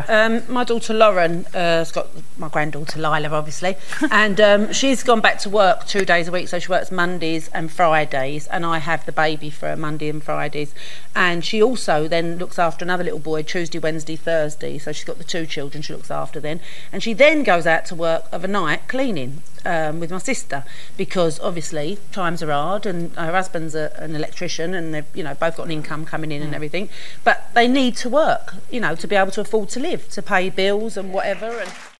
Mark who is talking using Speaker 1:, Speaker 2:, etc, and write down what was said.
Speaker 1: My daughter Lauren has got my granddaughter Lila, obviously, and she's gone back to work 2 days a week, so she works Mondays and Fridays, and I have the baby for Monday and Fridays. And she also then looks after another little boy Tuesday, Wednesday, Thursday, so she's got the 2 children she looks after then. And she then goes out to work of a night cleaning with my sister, because obviously times are hard, and her husband's an electrician, and they've both got an income coming in and everything, but they need to work, to be able to afford to live, to pay bills and whatever. And